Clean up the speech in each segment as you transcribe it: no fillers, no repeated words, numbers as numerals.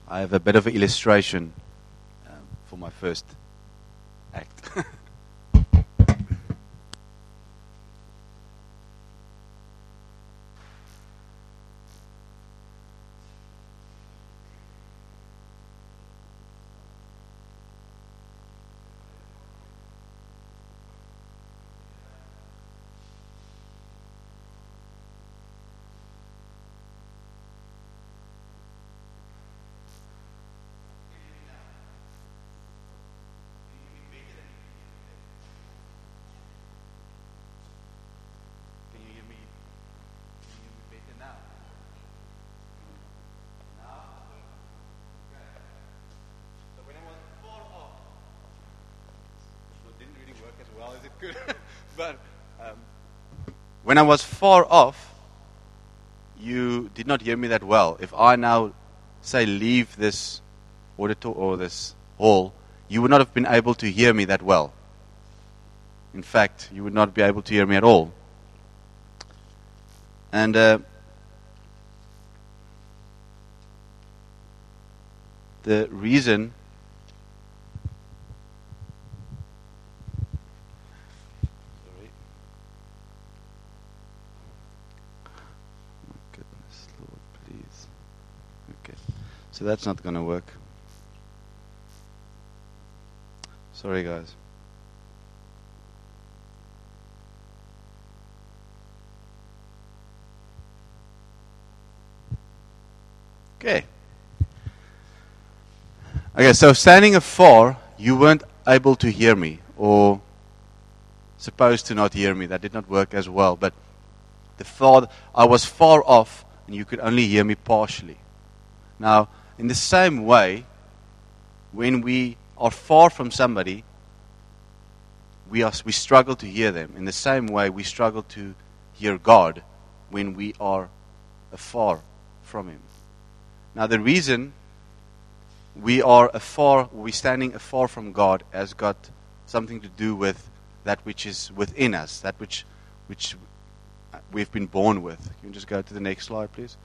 I have a bit of an illustration for my first act. But when I was far off, you did not hear me that well. If I now say leave this auditorium or this hall, you would not have been able to hear me that well. In fact, you would not be able to hear me at all. And the reason so that's not going to work. Sorry, guys. Okay. Okay, so standing afar, you weren't able to hear me, or supposed to not hear me. That did not work as well. But I was far off, and you could only hear me partially. Now, in the same way, when we are far from somebody, we struggle to hear them. In the same way, we struggle to hear God when we are afar from Him. Now, the reason we're standing afar from God has got something to do with that which is within us, that which we've been born with. Can you just go to the next slide, please?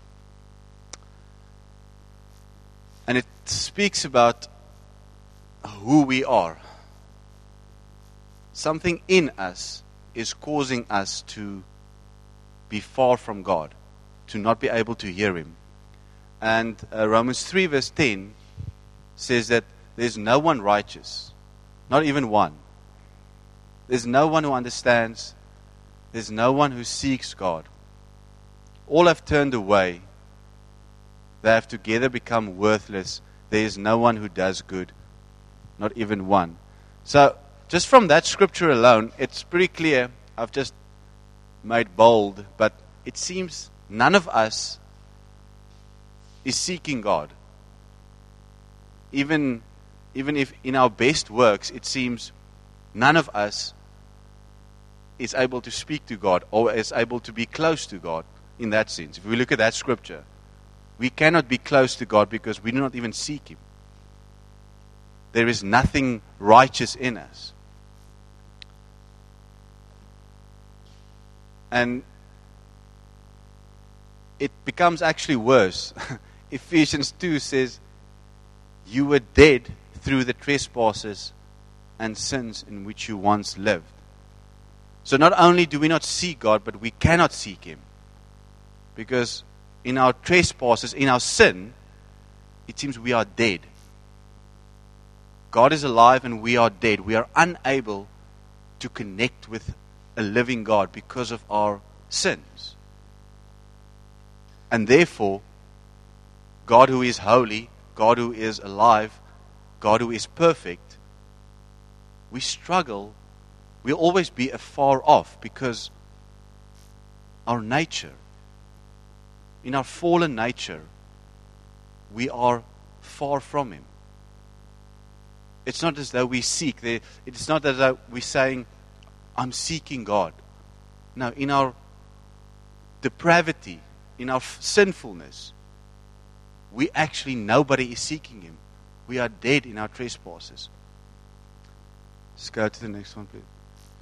And it speaks about who we are. Something in us is causing us to be far from God, to not be able to hear Him. And Romans 3 verse 10 says that there's no one righteous, not even one. There's no one who understands. There's no one who seeks God. All have turned away. They have together become worthless. There is no one who does good, not even one. So, just from that scripture alone, it's pretty clear. I've just made bold, but it seems none of us is seeking God. Even if in our best works, it seems none of us is able to speak to God or is able to be close to God in that sense. If we look at that scripture, we cannot be close to God because we do not even seek Him. There is nothing righteous in us. And it becomes actually worse. Ephesians 2 says, you were dead through the trespasses and sins in which you once lived. So not only do we not seek God, but we cannot seek Him. Because in our trespasses, in our sin, it seems we are dead. God is alive and we are dead. We are unable to connect with a living God because of our sins. And therefore, God who is holy, God who is alive, God who is perfect, we struggle. We'll always be afar off because our nature, in our fallen nature, we are far from Him. It's not as though we seek. It's not as though we're saying, I'm seeking God. No, in our depravity, in our sinfulness, nobody is seeking Him. We are dead in our trespasses. Let's go to the next one, please.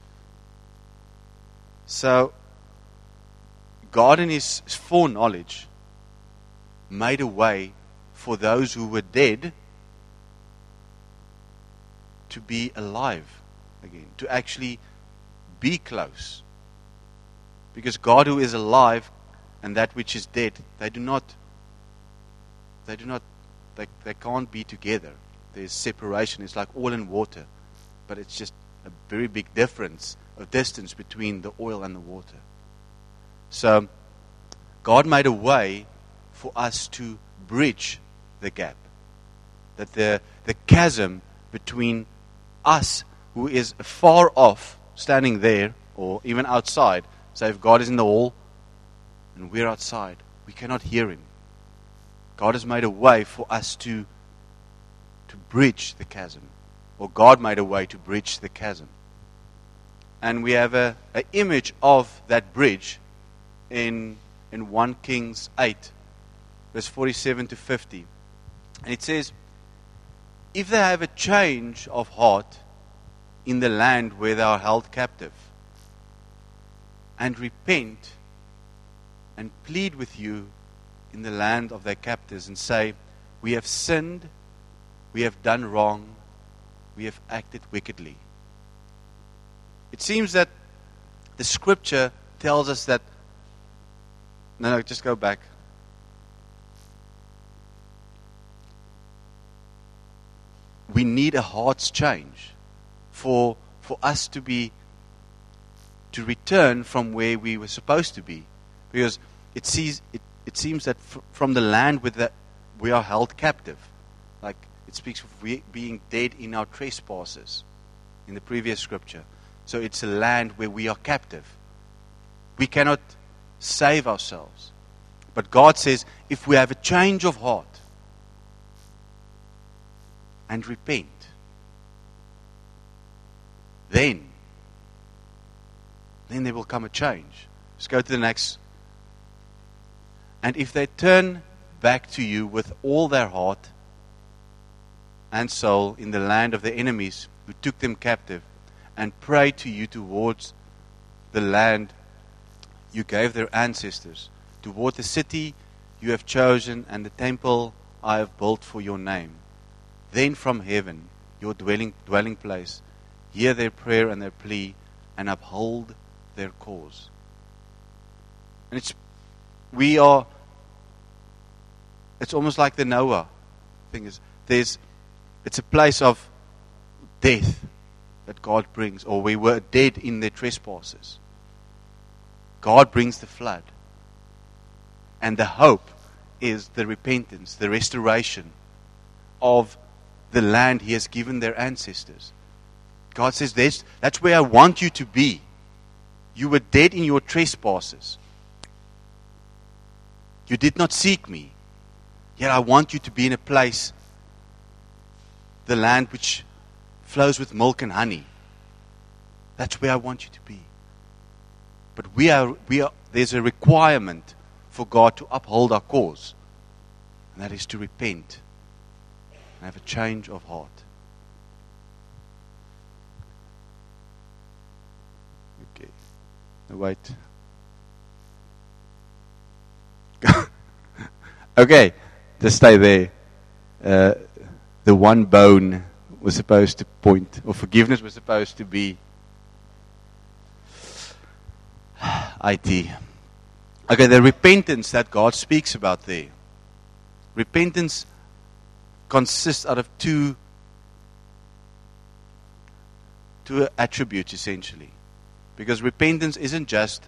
So, God in His foreknowledge made a way for those who were dead to be alive again, to actually be close. Because God who is alive and that which is dead, they can't be together. There's separation. It's like oil and water. But it's just a very big difference of distance between the oil and the water. So God made a way for us to bridge the gap. That the chasm between us, who is far off, standing there, or even outside. So if God is in the hall and we're outside, we cannot hear Him. God has made a way for us to bridge the chasm. Or God made a way to bridge the chasm. And we have an image of that bridge in 1 Kings 8, verse 47 to 50. And it says, if they have a change of heart in the land where they are held captive, and repent and plead with you in the land of their captors, and say, we have sinned, we have done wrong, we have acted wickedly. It seems that the scripture tells us that, no, just go back. We need a heart's change for us to return from where we were supposed to be. Because it seems that from the land that we are held captive. Like it speaks of being dead in our trespasses in the previous scripture. So it's a land where we are captive. We cannot save ourselves. But God says, if we have a change of heart and repent, then there will come a change. Let's go to the next. And if they turn back to you with all their heart and soul in the land of their enemies who took them captive, and pray to you towards the land you gave their ancestors, toward the city you have chosen and the temple I have built for your name, then from heaven, your dwelling place, hear their prayer and their plea, and uphold their cause. And it's almost like the Noah thing is, it's a place of death that God brings, or we were dead in their trespasses. God brings the flood. And the hope is the repentance, the restoration of the land He has given their ancestors. God says, that's where I want you to be. You were dead in your trespasses. You did not seek me. Yet I want you to be in a place, the land which flows with milk and honey. That's where I want you to be. But there's a requirement for God to uphold our cause. And that is to repent and have a change of heart. Okay. No, wait. Okay. Just stay there. The one bone was supposed to point, or forgiveness was supposed to be IT. Okay, the repentance that God speaks about there. Repentance consists out of two attributes, essentially. Because repentance isn't just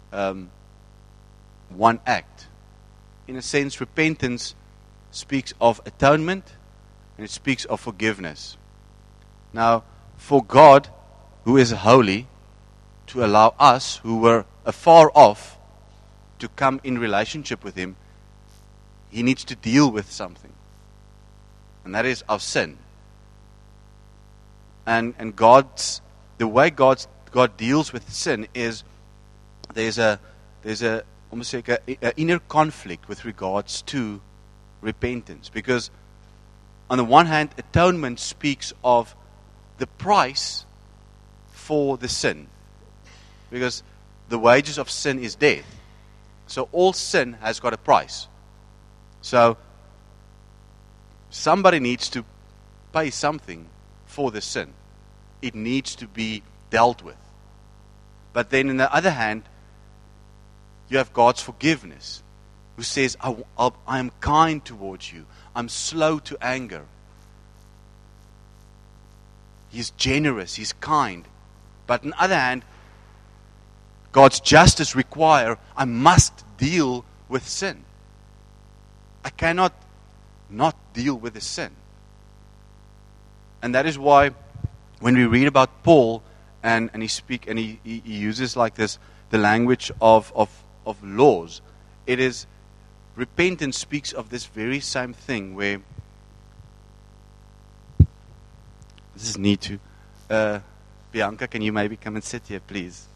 one act. In a sense, repentance speaks of atonement, and it speaks of forgiveness. Now, for God, who is holy, to allow us, who were afar off, to come in relationship with Him, He needs to deal with something. And that is our sin. And the way God deals with sin is there's almost like an inner conflict with regards to repentance. Because on the one hand, atonement speaks of the price for the sin. Because the wages of sin is death. So all sin has got a price. So somebody needs to pay something for the sin. It needs to be dealt with. But then on the other hand, you have God's forgiveness, who says, I am kind towards you. I'm slow to anger. He's generous. He's kind. But on the other hand, God's justice requires I must deal with sin. I cannot not deal with the sin. And that is why when we read about Paul and he uses like this the language of laws, it is repentance speaks of this very same thing where this is need to Bianca, can you maybe come and sit here, please?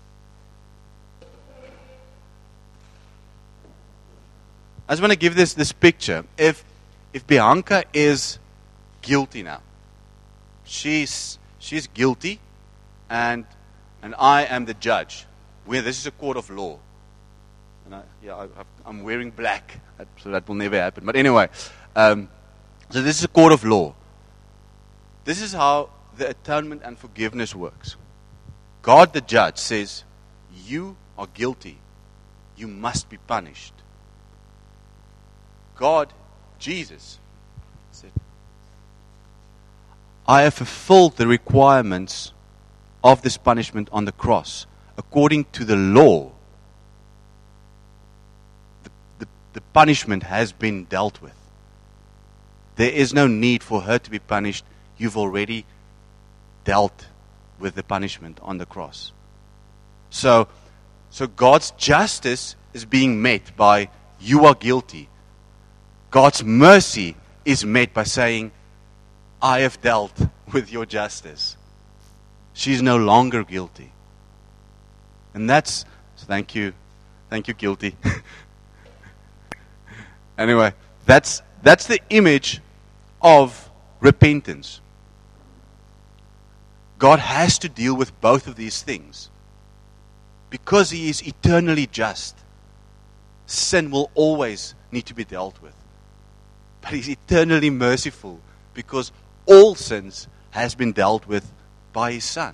I just want to give this picture. If Bianca is guilty now, she's guilty, and I am the judge. This is a court of law, and I'm wearing black, so that will never happen. But anyway, so this is a court of law. This is how the atonement and forgiveness works. God, the judge, says, "You are guilty. You must be punished." God, Jesus, said, I have fulfilled the requirements of this punishment on the cross. According to the law, the punishment has been dealt with. There is no need for her to be punished. You've already dealt with the punishment on the cross. So God's justice is being met by, you are guilty. God's mercy is met by saying, I have dealt with your justice. She's no longer guilty. And that's, thank you, guilty. Anyway, that's the image of repentance. God has to deal with both of these things. Because He is eternally just, sin will always need to be dealt with. But He's eternally merciful because all sins has been dealt with by His Son.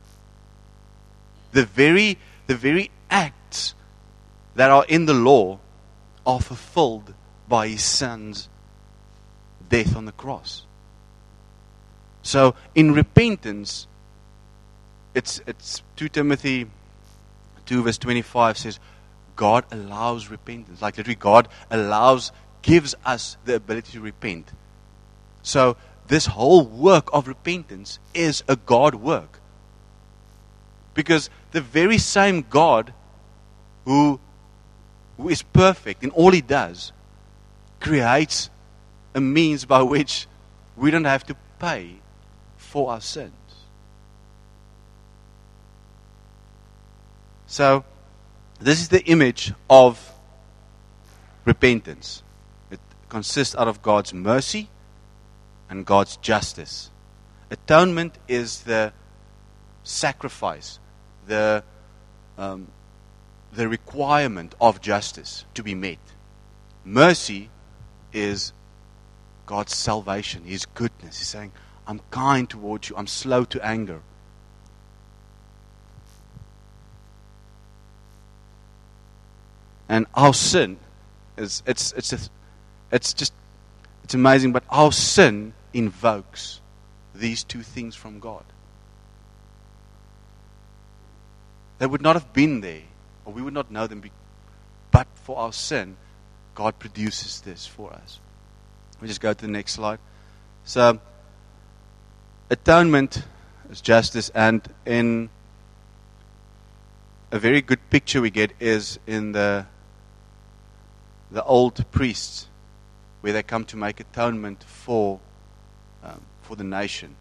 The very acts that are in the law are fulfilled by His Son's death on the cross. So in repentance, it's 2 Timothy 2 verse 25 says, God allows repentance. Like literally God gives us the ability to repent. So this whole work of repentance is a God work. Because the very same God who is perfect in all He does creates a means by which we don't have to pay for our sins. So this is the image of repentance. It consists out of God's mercy and God's justice. Atonement is the sacrifice, the requirement of justice to be met. Mercy is God's salvation, His goodness. He's saying, I'm kind towards you, I'm slow to anger. And our sin is it's amazing, but our sin invokes these two things from God. They would not have been there, or we would not know them, but for our sin, God produces this for us. We just go to the next slide. So, atonement is justice, and in a very good picture we get is in the old priests, where they come to make atonement for the nation.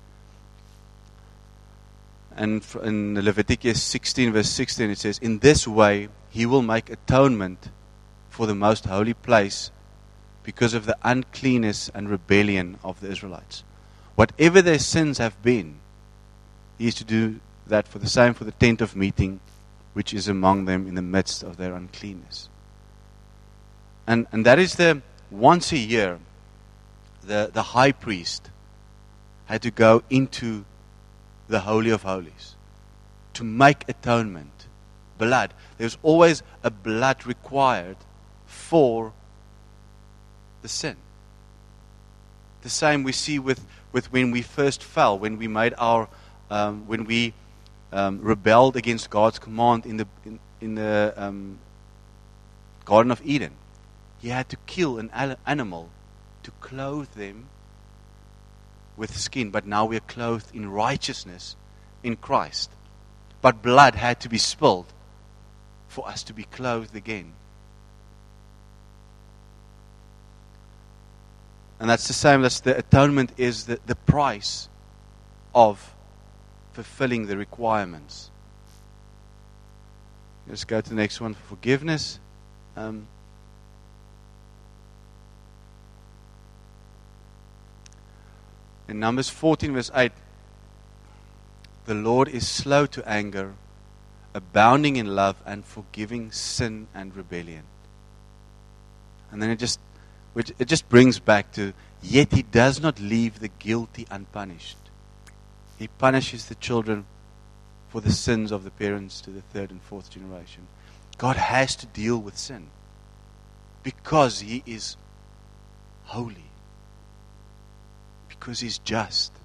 And in Leviticus 16 verse 16 it says, in this way He will make atonement for the most holy place because of the uncleanness and rebellion of the Israelites. Whatever their sins have been, He is to do that for the same for the tent of meeting, which is among them in the midst of their uncleanness. And that is the once a year the high priest had to go into the Holy of Holies to make atonement. Blood. There's always a blood required for the sin. The same we see with when we first fell, when we made our, when we rebelled against God's command in the Garden of Eden. He had to kill an animal to clothe them with skin, but now we are clothed in righteousness in Christ. But blood had to be spilled for us to be clothed again. And that's the same, that's the atonement is the price of fulfilling the requirements. Let's go to the next one, forgiveness. In Numbers 14 verse 8, the Lord is slow to anger, abounding in love, and forgiving sin and rebellion. And then it just brings back to, yet He does not leave the guilty unpunished. He punishes the children for the sins of the parents to the third and fourth generation. God has to deal with sin because He is holy, because He's just.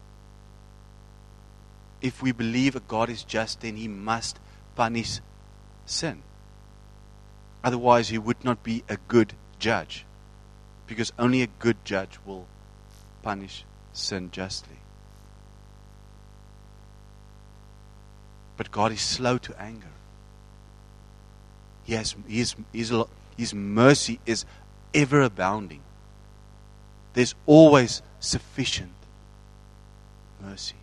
If we believe a God is just, then He must punish sin. Otherwise, He would not be a good judge, because only a good judge will punish sin justly. But God is slow to anger. His mercy is ever abounding. There's always sufficient mercy.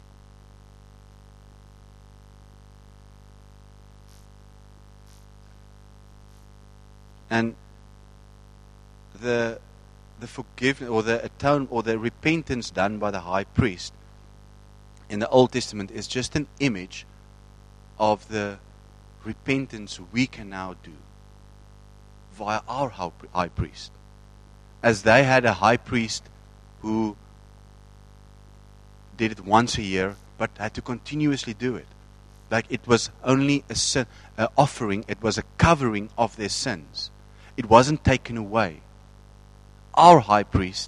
And the forgiveness or the atonement or the repentance done by the high priest in the Old Testament is just an image of the repentance we can now do via our high priest. As they had a high priest who did it once a year but had to continuously do it. Like it was only a sin, offering, it was a covering of their sins. It wasn't taken away. Our high priest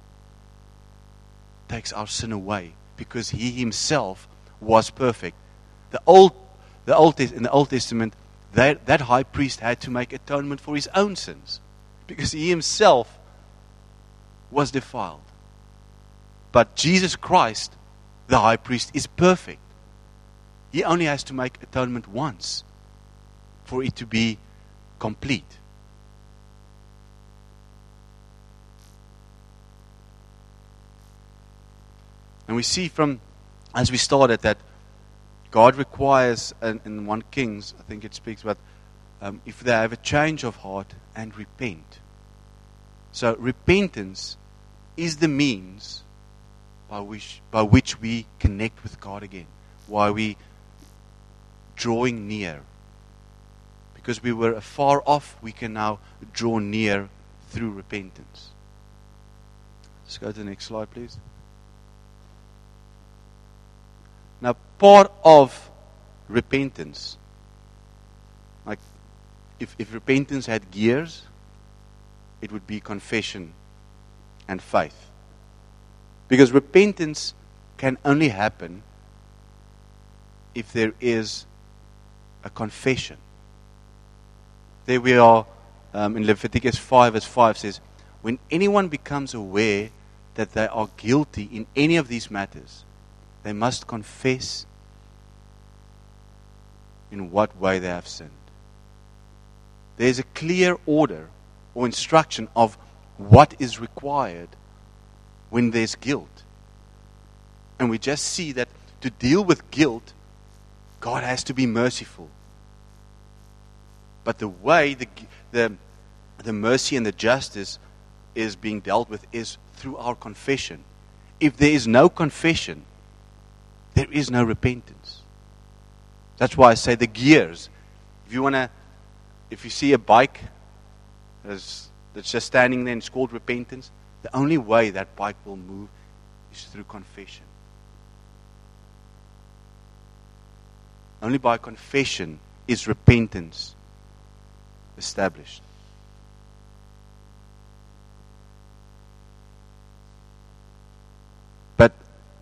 takes our sin away because He Himself was perfect. In the Old Testament, that high priest had to make atonement for his own sins because he himself was defiled. But Jesus Christ, the high priest, is perfect. He only has to make atonement once for it to be complete. And we see from, as we started, that God requires, in 1 Kings, I think it speaks about, if they have a change of heart and repent. So repentance is the means by which we connect with God again. Why we drawing near. Because we were far off, we can now draw near through repentance. Let's go to the next slide, please. Now, part of repentance, like if repentance had gears, it would be confession and faith. Because repentance can only happen if there is a confession. There we are in Leviticus 5 verse 5 says, when anyone becomes aware that they are guilty in any of these matters, they must confess in what way they have sinned. There's a clear order or instruction of what is required when there's guilt. And we just see that to deal with guilt, God has to be merciful. But the way the mercy and the justice is being dealt with is through our confession. If there is no confession, there is no repentance. That's why I say the gears. If you see a bike that's just standing there and it's called repentance, The only way that bike will move is through confession. Only by confession is repentance established. But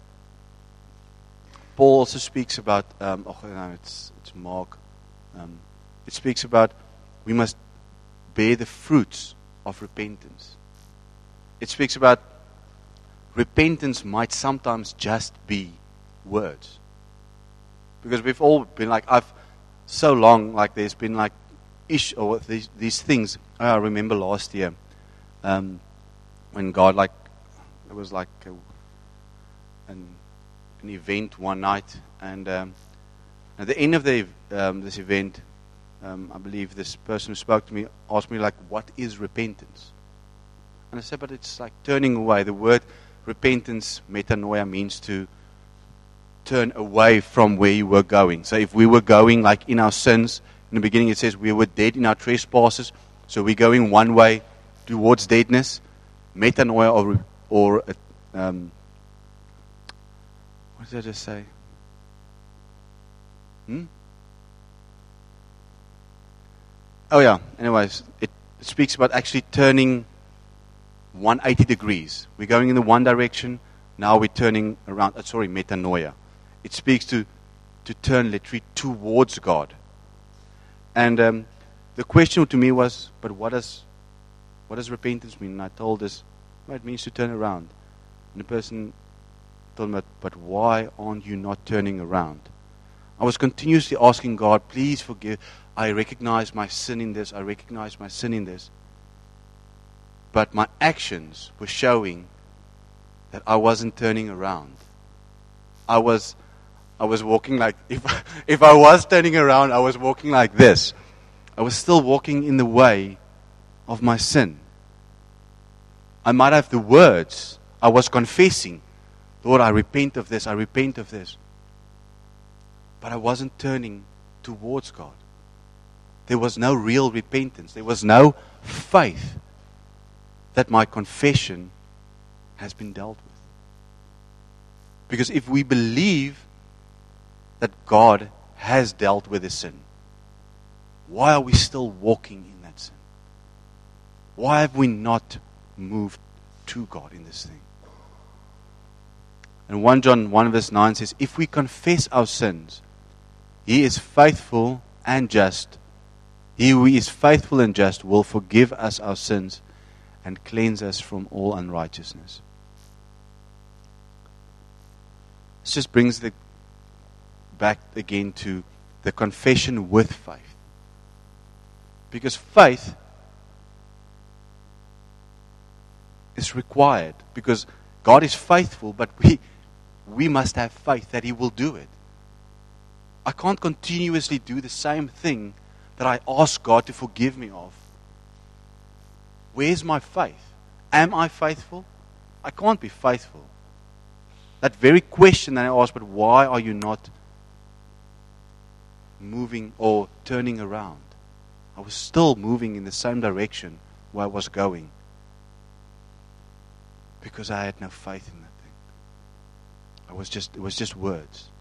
Paul also speaks about, it's Mark. It speaks about we must bear the fruits of repentance. It speaks about repentance might sometimes just be words. Because we've all been like, there's been like these things. I remember last year when God, it was like an event one night, and at the end of this event, I believe this person who spoke to me asked me, what is repentance? And I said, but it's like turning away. The word repentance, metanoia, means to turn away from where you were going. So if we were going in our sins, in the beginning it says we were dead in our trespasses, so we're going one way towards deadness. Metanoia or what did I just say? Oh yeah, anyways, it speaks about actually turning 180 degrees. We're going in the one direction, now we're turning around. Metanoia. It speaks to turn literally towards God. And the question to me was, but what does repentance mean? And I told this, it means to turn around. And the person told me, but why aren't you not turning around? I was continuously asking God, please forgive. I recognize my sin in this. I recognize my sin in this. But my actions were showing that I wasn't turning around. I was walking if I was turning around, I was walking like this. I was still walking in the way of my sin. I might have the words. I was confessing, Lord, I repent of this, I repent of this. But I wasn't turning towards God. There was no real repentance. There was no faith that my confession has been dealt with. Because if we believe that God has dealt with the sin, why are we still walking in that sin? Why have we not moved to God in this thing? And 1 John 1 verse 9 says, if we confess our sins, He is faithful and just. He who is faithful and just will forgive us our sins and cleanse us from all unrighteousness. This just brings back again to the confession with faith. Because faith is required. Because God is faithful, but we must have faith that He will do it. I can't continuously do the same thing that I ask God to forgive me of. Where's my faith? Am I faithful? I can't be faithful. That very question that I asked, but why are you not moving or turning around? I was still moving in the same direction where I was going. Because I had no faith in that thing. It was just words.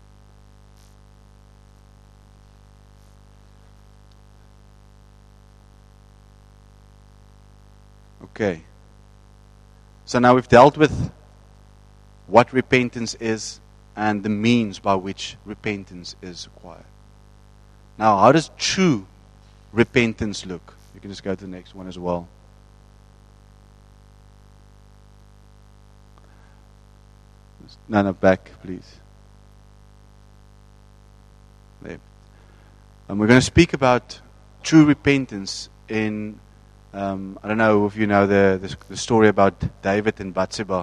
Okay. So now we've dealt with what repentance is and the means by which repentance is acquired. Now, how does true repentance look? You can just go to the next one as well. No, back, please. There. And we're going to speak about true repentance in I don't know if you know the story about David and Bathsheba.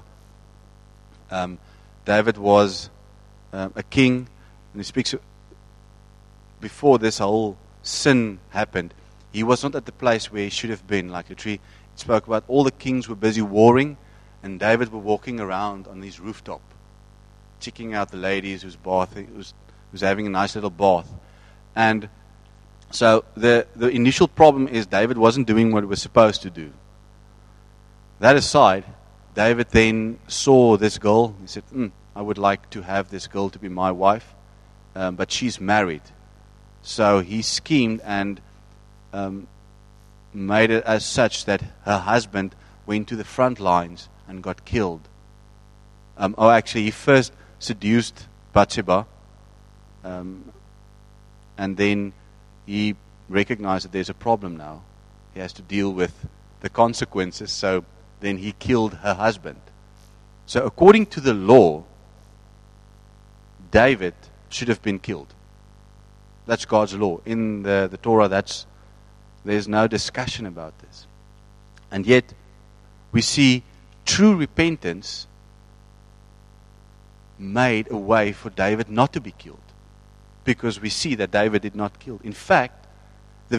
David was a king, and he speaks before this whole sin happened. He was not at the place where he should have been. Like the tree, it spoke about all the kings were busy warring, and David was walking around on his rooftop, checking out the ladies who's having a nice little bath. And so the initial problem is David wasn't doing what he was supposed to do. that aside, David then saw this girl. He said, I would like to have this girl to be my wife, but she's married. So he schemed and made it as such that her husband went to the front lines and got killed. Actually, he first seduced Bathsheba, and then he recognized that there's a problem now. He has to deal with the consequences, so then he killed her husband. So according to the law, David should have been killed. That's God's law. In the Torah, there's no discussion about this. And yet, we see true repentance made a way for David not to be killed. Because we see that David did not kill. In fact, the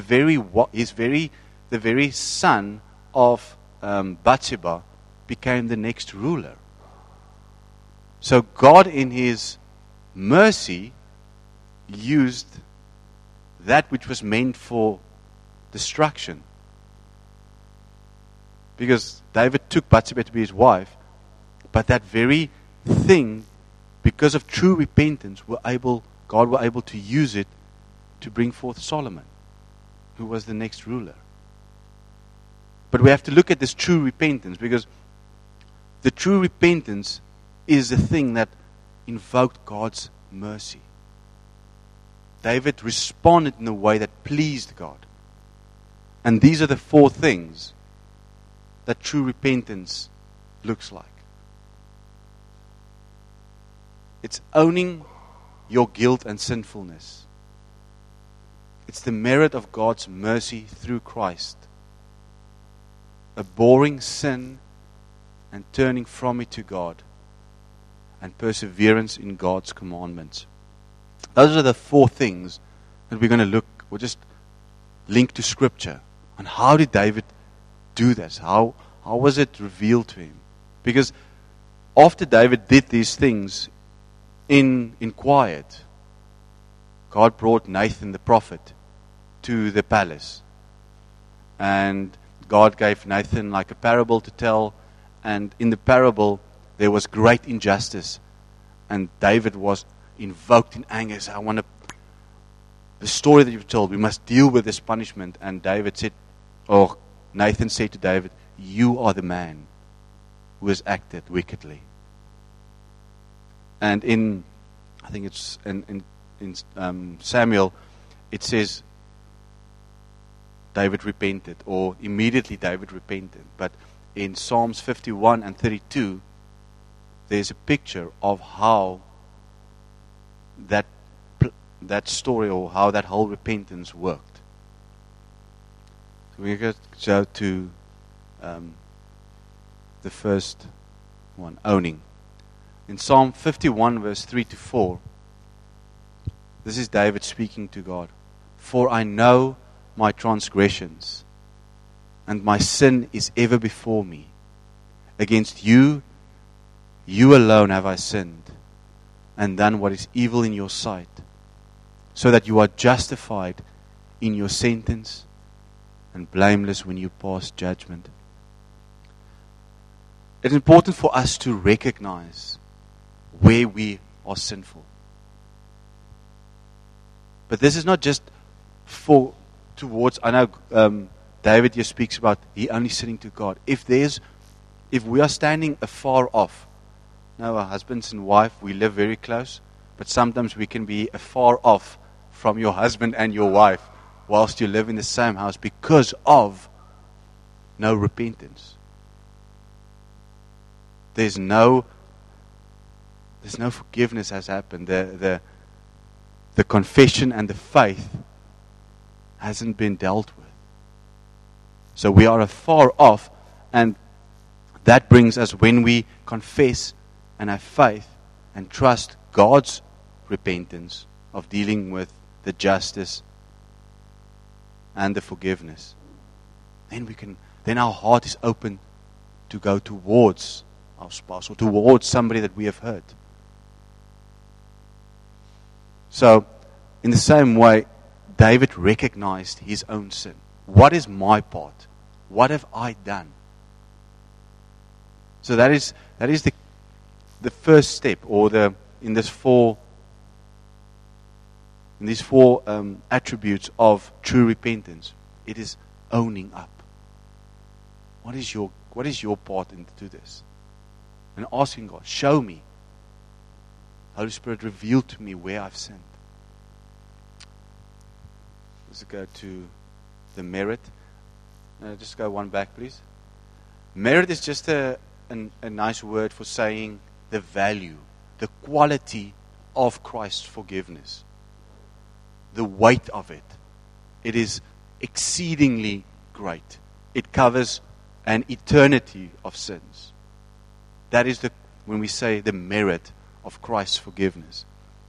very son of Bathsheba became the next ruler. So God, in His mercy, used that which was meant for destruction. Because David took Bathsheba to be his wife, but that very thing, because of true repentance, God were able to use it to bring forth Solomon, who was the next ruler. But we have to look at this true repentance, because the true repentance is the thing that invoked God's mercy. David responded in a way that pleased God. And these are the four things that true repentance looks like. It's owning your guilt and sinfulness. It's the merit of God's mercy through Christ. Abhorring sin and turning from it to God. And perseverance in God's commandments. Those are the four things that we're going to look, or just link to Scripture. And how did David do this? How was it revealed to him? Because after David did these things in quiet, God brought Nathan the prophet to the palace. And God gave Nathan like a parable to tell. And in the parable, there was great injustice. And David was invoked in anger. So the story that you've told, we must deal with this punishment. And Nathan said to David, you are the man who has acted wickedly. And I think it's in Samuel, it says David repented, or immediately David repented. But in Psalms 51 and 32, there's a picture of how that story, or how that whole repentance worked. So we go to the first one, owning. In Psalm 51 verse 3 to 4, this is David speaking to God. For I know my transgressions, and my sin is ever before me. Against you alone have I sinned, and done what is evil in your sight, so that you are justified in your sentence, and blameless when you pass judgment. It's important for us to recognize where we are sinful. But this is not just I know David here speaks about he only sinning to God. If we are standing afar off, now our husbands and wife, we live very close, but sometimes we can be afar off from your husband and your wife whilst you live in the same house because of no repentance. There's no forgiveness has happened. The confession and the faith hasn't been dealt with. So we are afar off, and that brings us, when we confess and have faith and trust God's repentance of dealing with the justice and the forgiveness, then our heart is open to go towards our spouse or towards somebody that we have hurt. So, in the same way, David recognized his own sin. What is my part? What have I done? So that is the first step, or in these four attributes of true repentance. It is owning up. What is your part into this? And asking God, show me. Holy Spirit, reveal to me where I've sinned. Let's go to the merit. Just go one back, please. Merit is just a nice word for saying the value, the quality of Christ's forgiveness, the weight of it. It is exceedingly great. It covers an eternity of sins. That is when we say the merit of Christ's forgiveness.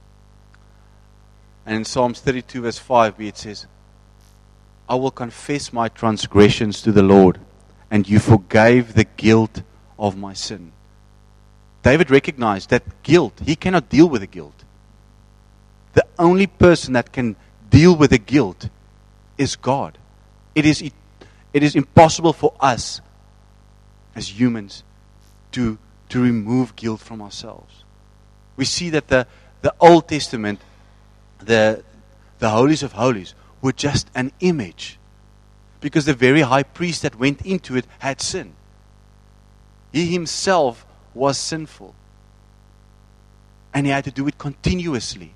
And in Psalms 32 verse 5 it says, I will confess my transgressions to the Lord, and you forgave the guilt of my sin. David recognized that guilt, he cannot deal with the guilt. The only person that can deal with the guilt is God. It is impossible for us as humans to remove guilt from ourselves. We see that the Old Testament, the holies of holies, were just an image, because the very high priest that went into it had sin. He himself was sinful, and he had to do it continuously.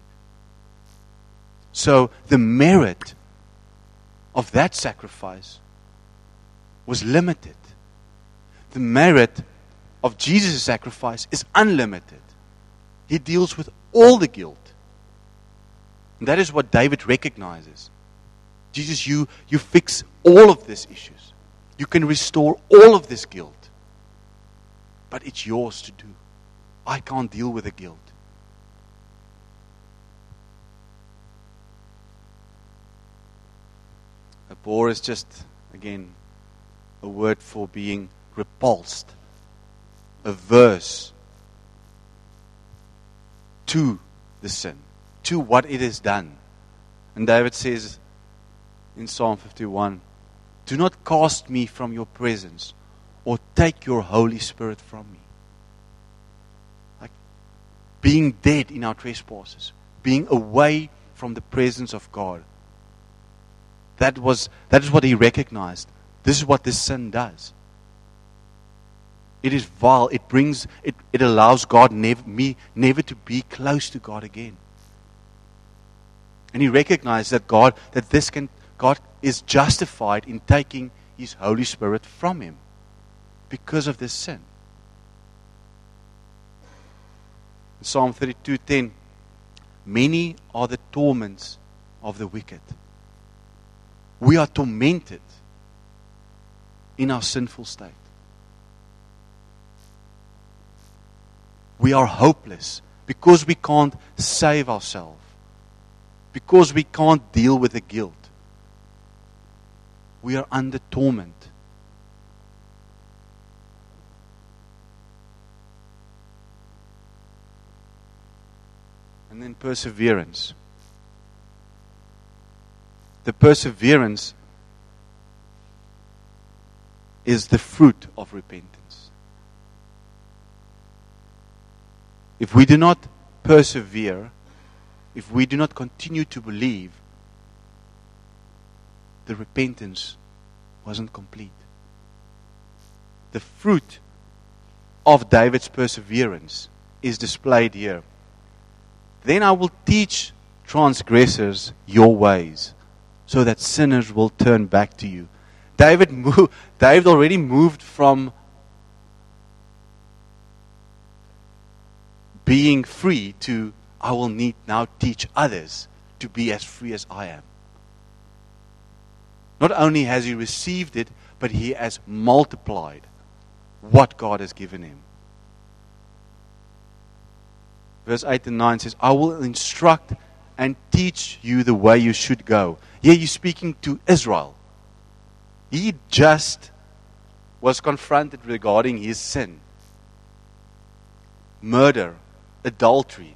So the merit of that sacrifice was limited. The merit of Jesus' sacrifice is unlimited. He deals with all the guilt. And that is what David recognizes. Jesus, you fix all of these issues. You can restore all of this guilt. But it's yours to do. I can't deal with the guilt. Abhor is just, again, a word for being repulsed, averse to the sin, to what it has done. And David says in Psalm 51, do not cast me from your presence, or take your Holy Spirit from me. Like being dead in our trespasses, being away from the presence of God. That is what he recognized. This is what this sin does. It is vile. It allows God never to be close to God again. And he recognized that God is justified in taking his Holy Spirit from him because of this sin. In Psalm 32:10, many are the torments of the wicked. We are tormented in our sinful state. We are hopeless because we can't save ourselves, because we can't deal with the guilt. We are under torment. And then perseverance. The perseverance is the fruit of repentance. If we do not persevere, if we do not continue to believe, the repentance wasn't complete. The fruit of David's perseverance is displayed here. Then I will teach transgressors your ways, so that sinners will turn back to you. David already moved from being free to, I will need now teach others to be as free as I am. Not only has he received it, but he has multiplied what God has given him. Verse 8 and 9 says, I will instruct and teach you the way you should go. Here he's speaking to Israel. He just was confronted regarding his sin. Murder, adultery.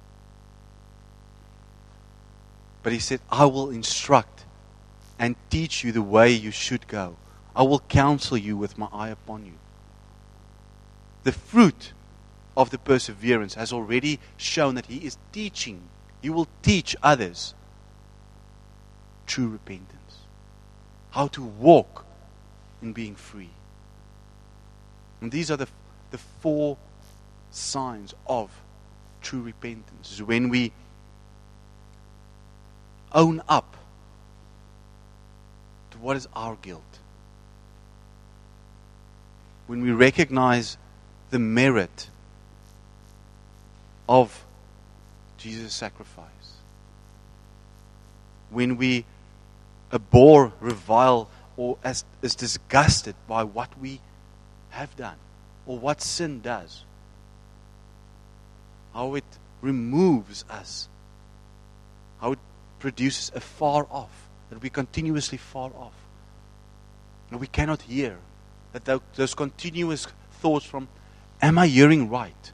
But he said, I will instruct and teach you the way you should go. I will counsel you with my eye upon you. the fruit of the perseverance has already shown that He is teaching. He will teach others true repentance. How to walk in being free. And these are the four signs of true repentance. Is when we own up to what is our guilt. When we recognize the merit of Jesus' sacrifice. When we abhor, revile, or is disgusted by what we have done, or what sin does. How it removes us. How it produces a far off. That we continuously far off. And we cannot hear. That those continuous thoughts from, am I hearing right?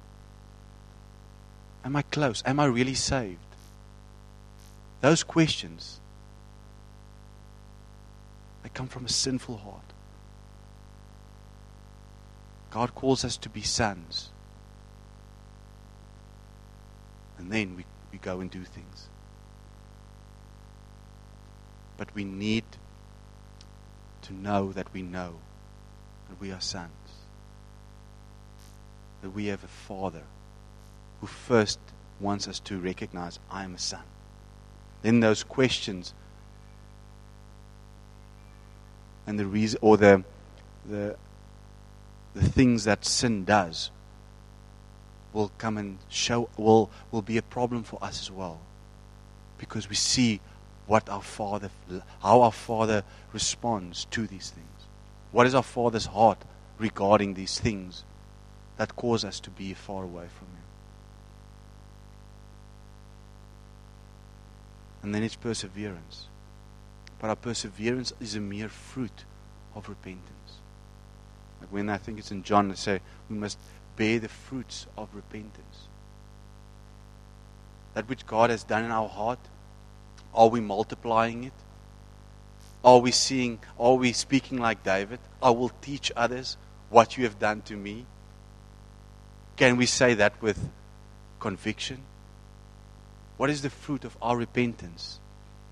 Am I close? Am I really saved? Those questions, they come from a sinful heart. God calls us to be sons. And then we go and do things. But we need to know that we know that we are sons. That we have a Father who first wants us to recognize, I am a son. Then those questions and the reason, or the things that sin does will come and show, will be a problem for us as well. Because we see how our Father responds to these things. What is our Father's heart regarding these things that cause us to be far away from Him? And then it's perseverance. But our perseverance is a mere fruit of repentance. Like when I think it's in John, they say we must bear the fruits of repentance. That which God has done in our heart, are we multiplying it? Are we speaking like David? I will teach others what you have done to me. Can we say that with conviction? What is the fruit of our repentance?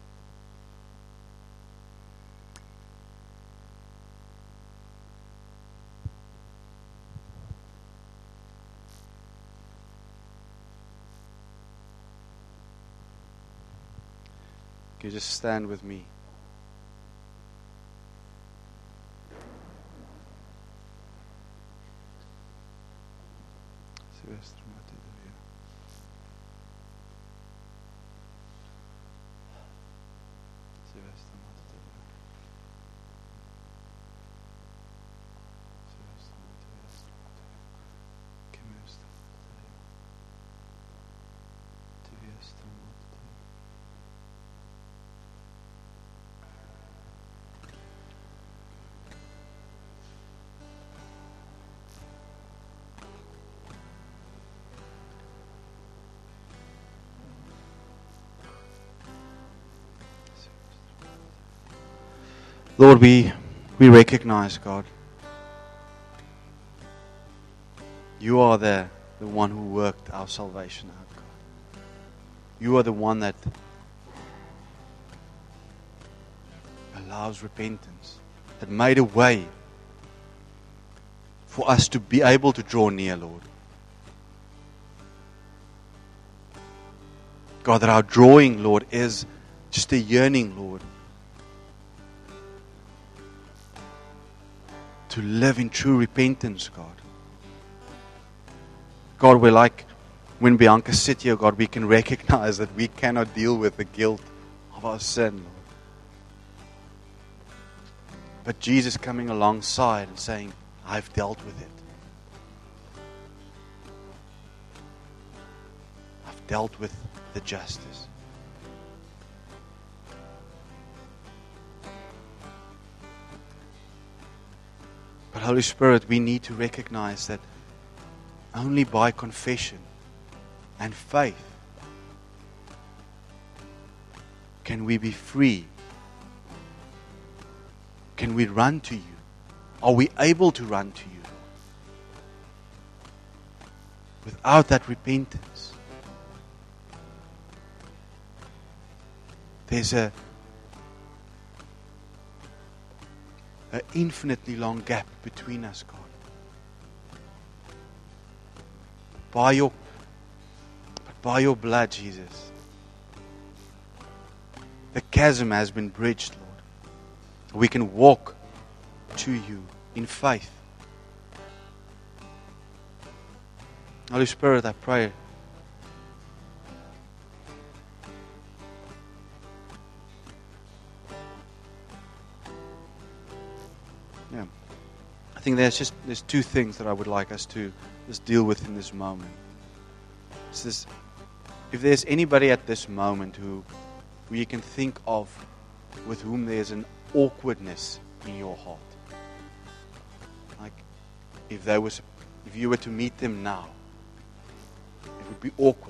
Can you just stand with me? Lord, we recognize, God, You are the one who worked our salvation out, God. You are the one that allows repentance, that made a way for us to be able to draw near, Lord. God, that our drawing, Lord, is just a yearning, Lord, to live in true repentance, God. God, we're like when Bianca sit here, God, we can recognize that we cannot deal with the guilt of our sin, Lord. But Jesus coming alongside and saying, I've dealt with it. I've dealt with the justice. But Holy Spirit, we need to recognize that only by confession and faith can we be free. Can we run to You? Are we able to run to You? without that repentance, there's an infinitely long gap between us, God. By your blood, Jesus, the chasm has been bridged, Lord. We can walk to you in faith. Holy Spirit, I pray. Yeah. I think there's two things that I would like us to just deal with in this moment. It's this, if there's anybody at this moment who you can think of with whom there's an awkwardness in your heart. Like if you were to meet them now, it would be awkward.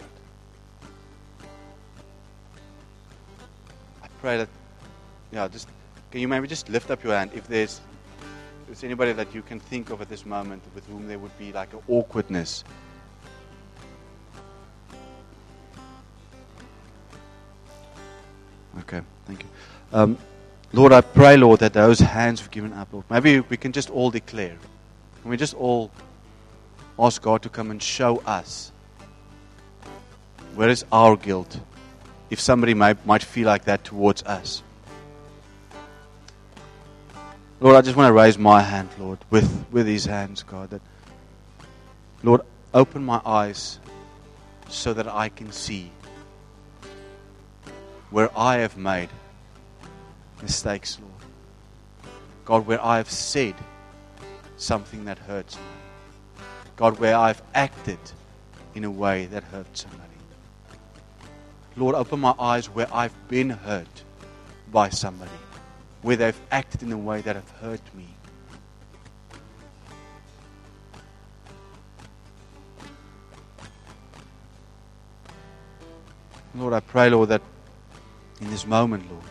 I pray that, can you maybe just lift up your hand if there's anybody that you can think of at this moment with whom there would be like an awkwardness. Okay, thank you. Lord, I pray, Lord, that those hands have given up, Lord. Maybe we can just all declare. Can we just all ask God to come and show us where is our guilt, if somebody might feel like that towards us. Lord, I just want to raise my hand, Lord, with these hands, God. That, Lord, open my eyes so that I can see where I have made mistakes, Lord. God, where I have said something that hurts me. God, where I've acted in a way that hurts somebody. Lord, open my eyes where I've been hurt by somebody, where they've acted in a way that have hurt me. Lord, I pray, Lord, that in this moment, Lord,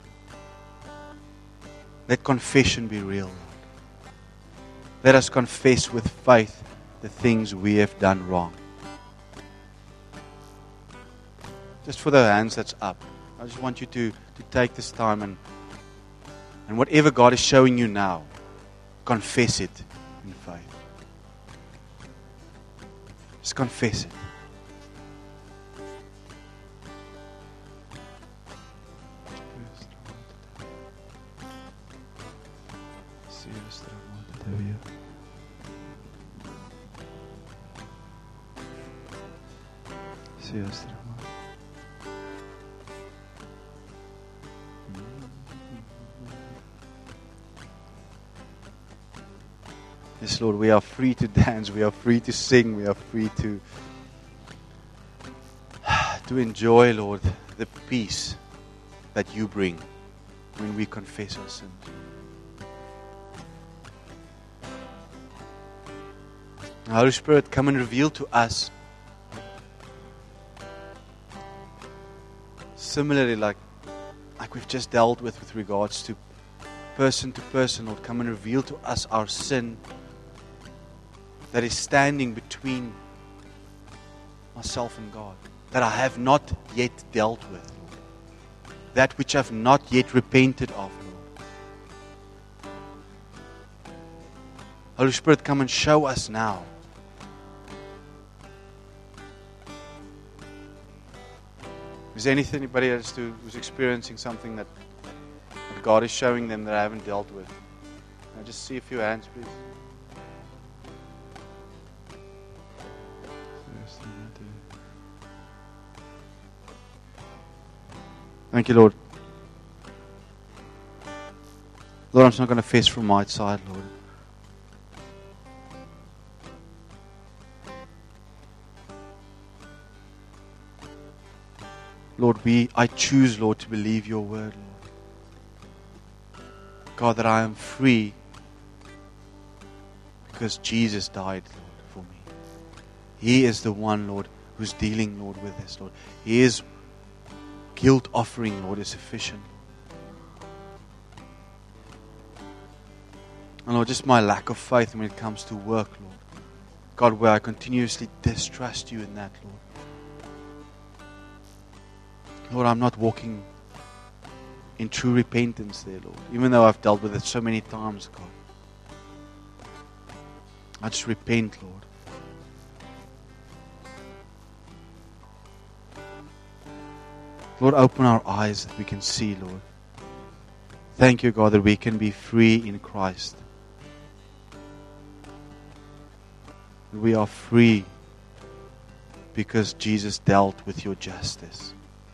let confession be real, Lord. Let us confess with faith the things we have done wrong. Just for the hands that's up, I just want you to take this time and whatever God is showing you now, confess it in faith. Just confess it. Yes, Lord, we are free to dance, we are free to sing, we are free to enjoy, Lord, the peace that you bring when we confess our sins. Holy Spirit, come and reveal to us, similarly like we've just dealt with regards to person, Lord, come and reveal to us our sin that is standing between myself and God, that I have not yet dealt with, Lord. That which I have not yet repented of, Lord. Holy Spirit, come and show us now. Is there anybody else who's experiencing something that God is showing them that I haven't dealt with? Can I just see a few hands, please? Thank you, Lord. Lord, I'm just not going to face from my side, Lord. Lord, I choose, Lord, to believe your word, Lord. God, that I am free because Jesus died, Lord, for me. He is the one, Lord, who's dealing, Lord, with this, Lord. His guilt offering, Lord, is sufficient. And Lord, just my lack of faith when it comes to work, Lord. God, where I continuously distrust you in that, Lord. Lord, I'm not walking in true repentance there, Lord. Even though I've dealt with it so many times, God. I just repent, Lord. Lord, open our eyes that we can see, Lord. Thank you, God, that we can be free in Christ. We are free because Jesus dealt with your justice.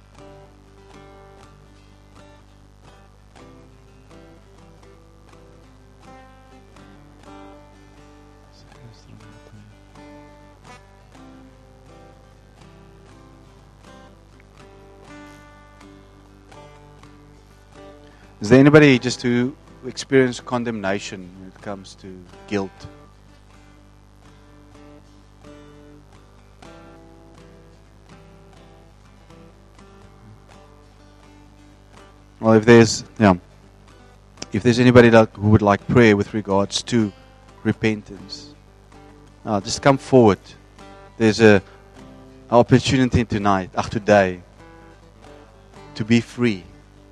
Is there anybody just who experience condemnation when it comes to guilt? Well, if there's anybody who would like prayer with regards to repentance, just come forward. There's an opportunity today, to be free,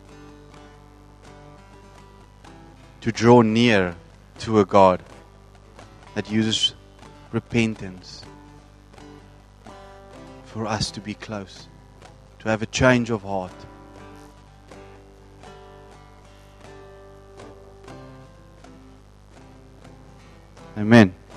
to draw near to a God that uses repentance for us to be close, to have a change of heart. Amen.